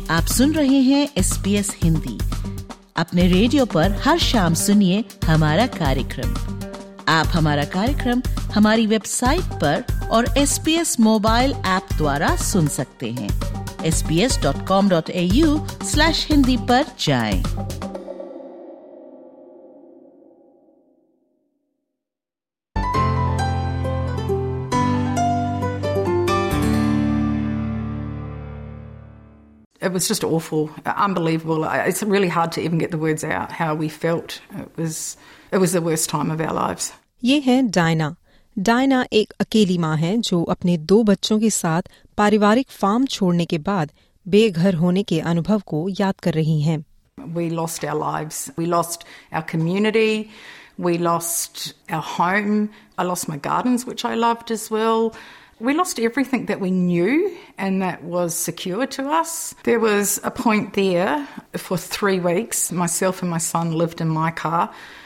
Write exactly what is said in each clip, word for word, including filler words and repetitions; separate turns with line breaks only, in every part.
आप सुन रहे हैं एस बी एस हिंदी। अपने रेडियो पर हर शाम सुनिए हमारा कार्यक्रम। आप हमारा कार्यक्रम हमारी वेबसाइट पर और S B S mobile app द्वारा सुन सकते हैं। S B S dot com dot A U slash Hindi पर जाएं।
It was just awful, unbelievable. It's really hard to even get the words out how we felt. It was, it was the worst time of our lives.
ये है Diana. Diana एक अकेली माँ है जो अपने दो बच्चों के साथ पारिवारिक फार्म छोड़ने के बाद बेघर होने के अनुभव को याद कर रही हैं।
We lost our lives. We lost our community. We lost our home. I lost my gardens, which I loved as well. We lost everything that we knew and that was secure to us. There was a point there for three weeks, myself and my son lived in my car,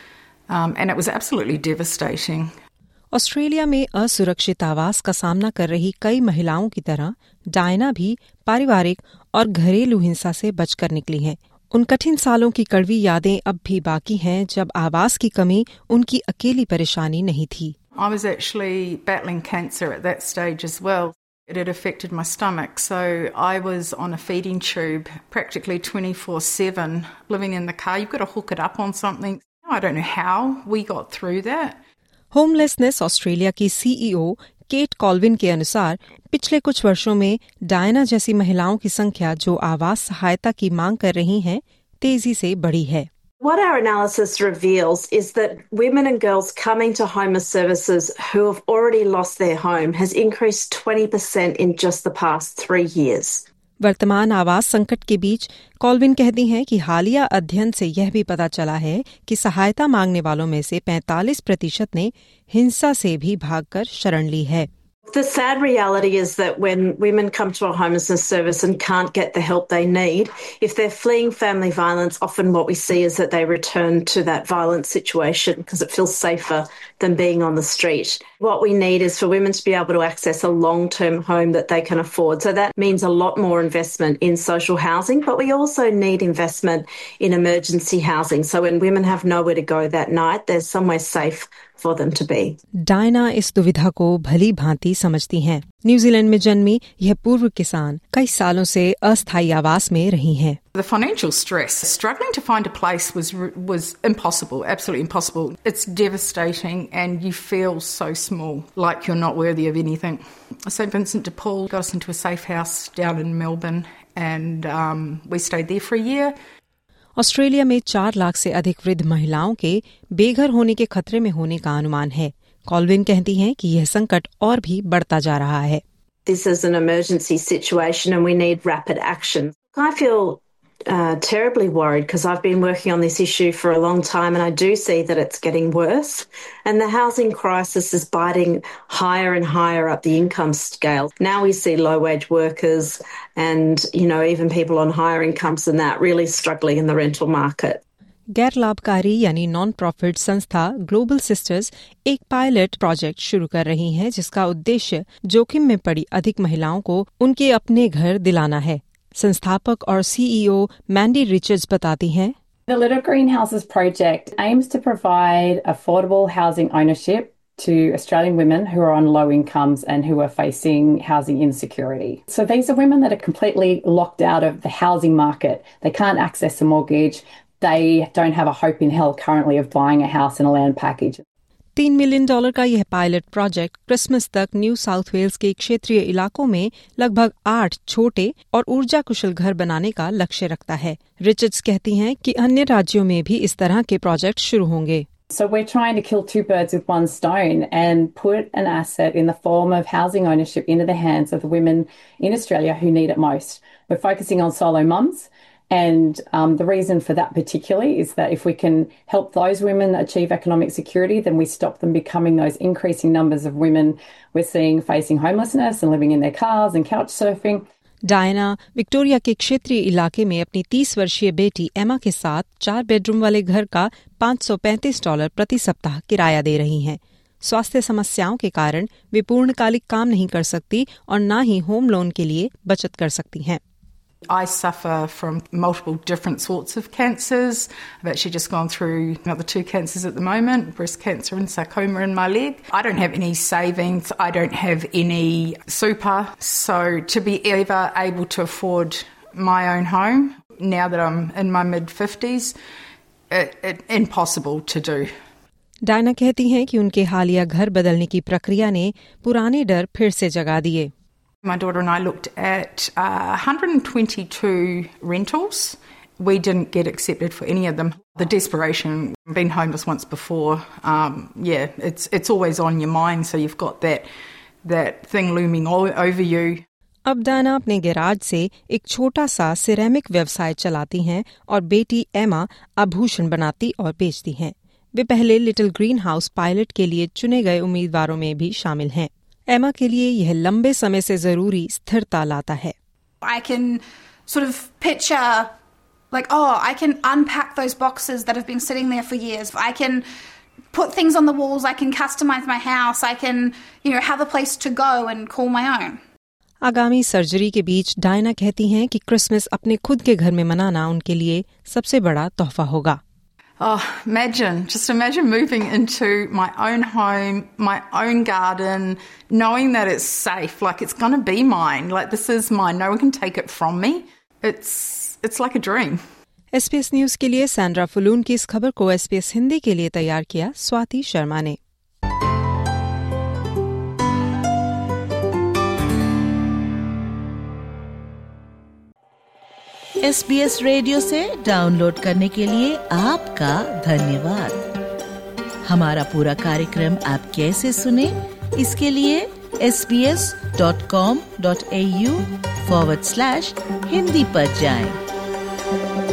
um, and it was absolutely devastating.
Australia में असुरक्षित आवास का सामना कर रही कई महिलाओं की तरह डायना भी पारिवारिक और घरेलू हिंसा से बचकर निकली हैं। उन कठिन सालों की कड़वी यादें अब भी बाकी हैं जब आवास की कमी उनकी अकेली परेशानी नहीं थी।
I was actually battling cancer at that stage as well. It had affected my stomach, so I was on a feeding tube practically twenty-four seven, living in the car. You've got to hook it up on something. I don't know how we got through that.
Homelessness Australia की CEO Kate Colvin के अनुसार पिछले कुछ वर्षों में Diana जैसी महिलाओं की संख्या जो आवास सहायता की मांग कर रही हैं, तेजी से बढ़ी है।
What our analysis reveals is that women and girls coming to homeless services who have already lost their home has increased twenty percent in just the past three years.
वर्तमान आवास संकट के बीच कॉल्विन कहती हैं कि हालिया अध्ययन से यह भी पता चला है कि सहायता मांगने वालों में से पैंतालीस प्रतिशत ने हिंसा से भी भागकर शरण ली है।
The sad reality is that when women come to a homelessness service and can't get the help they need, if they're fleeing family violence, often what we see is that they return to that violent situation because it feels safer than being on the street. What we need is for women to be able to access a long-term home that they can afford. So that means a lot more investment in social housing, but we also need investment in emergency housing. So when women have nowhere to go that night, there's somewhere safe for them to be.
Diana इस दुविधा को भली भांति समझती हैं। New Zealand में जन्मी यह पूर्व किसान कई सालों से अस्थायी आवास में रही हैं।
The financial stress, struggling to find a place was was impossible, absolutely impossible. It's devastating and you feel so small, like you're not worthy of anything. Saint Vincent de Paul got us into a safe house down in Melbourne and um, we stayed there for a year.
Australia में चार लाख से अधिक वृद्ध महिलाओं के बेघर होने के खतरे में होने का अनुमान है। कॉल्विन कहती हैं कि यह संकट और भी बढ़ता जा रहा है।
This is an emergency situation and we need rapid action. I feel uh, terribly worried because I've been working on this issue for a long time and I do see that it's getting worse. And the housing crisis is biting higher and higher up the income scale. Now we see low-wage workers and, you know, even people on higher incomes than that really struggling in the rental market.
गैर लाभकारी यानी non profit संस्था Global Sisters एक pilot project शुरू कर रही है जिसका उद्देश्य जोखिम में पड़ी अधिक महिलाओं को उनके अपने घर दिलाना है। संस्थापक और सीईओ मैंडी रिचर्ड्स बताती हैं,
The Little Greenhouses project aims to provide affordable housing ownership to Australian women who are on low incomes and who are facing housing insecurity. So these are women that are completely locked out of the housing market. They can't access a mortgage. They don't have a hope in hell currently of buying a house and a land package.
तीन million dollar का यह pilot project Christmas तक New South Wales के क्षेत्रीय इलाकों में लगभग आठ छोटे और ऊर्जा कुशल घर बनाने का लक्ष्य रखता है। रिचर्ड्स कहती हैं कि अन्य राज्यों में भी इस तरह के प्रोजेक्ट शुरू होंगे।
So we're trying to kill two birds with one stone and put an asset in the form of housing ownership into the hands of the women in Australia who need it most. We're focusing on solo mums. And um, the reason for that particularly is that if we can help those women achieve economic security, then we stop them becoming those increasing numbers of women we're seeing facing homelessness and living in their cars and couch surfing.
Diana Victoria के क्षेत्रीय इलाके में अपनी तीस वर्षीय बेटी एमा के साथ चार बेडरूम वाले घर का पाँच सौ पैंतीस डॉलर प्रति सप्ताह किराया दे रही हैं। स्वास्थ्य समस्याओं के कारण वे पूर्णकालिक काम नहीं कर सकती और न ही होम लोन के लिए बचत कर सकती हैं।
I suffer from multiple different sorts of cancers. I've actually just gone through another two cancers at the moment, breast cancer and sarcoma in my leg. I don't have any savings. I don't have any super. So to be ever able to afford my own home, now that I'm in my mid-fifties, it, it, impossible to do.
Diana कहती हैं कि उनके हालिया घर बदलने की प्रक्रिया ने पुराने डर फिर से जगा दिए.
My daughter and I looked at uh, one hundred twenty-two rentals. We didn't get accepted for any of them. The desperation, been homeless once before, um, yeah, it's it's always on your mind, so you've got that that thing looming all over you.
अब Diana अपने garage से एक छोटा सा ceramic व्यवसाय चलाती हैं और बेटी एमा आभूषण बनाती और बेचती हैं. वे पहले लिटिल ग्रीन हाउस पायलट के लिए चुने गए उम्मीदवारों में भी शामिल हैं. एमा के लिए यह लंबे समय से जरूरी स्थिरता लाता है.
I can sort of picture like, oh, I can unpack those boxes that have been sitting there for years. I can put things on the walls. I can customize my house. I can, you know, have a place to go and call my own.
आगामी surgery के बीच Diana कहती हैं कि Christmas अपने खुद के घर में मनाना उनके लिए सबसे बड़ा तोहफा होगा.
Oh, imagine, just imagine moving into my own home, my own garden, knowing that it's safe, like it's going to be mine, like this is mine, no one can take it from me. It's it's like a dream.
SBS news के लिए Sandra फुलून की इस खबर को SPS Hindi के लिए तैयार किया स्वाति शर्मा ने.
एसबीएस रेडियो से डाउनलोड करने के लिए आपका धन्यवाद. हमारा पूरा कार्यक्रम आप कैसे सुने, इसके लिए S B S dot com dot A U forward slash Hindi पर जाएं.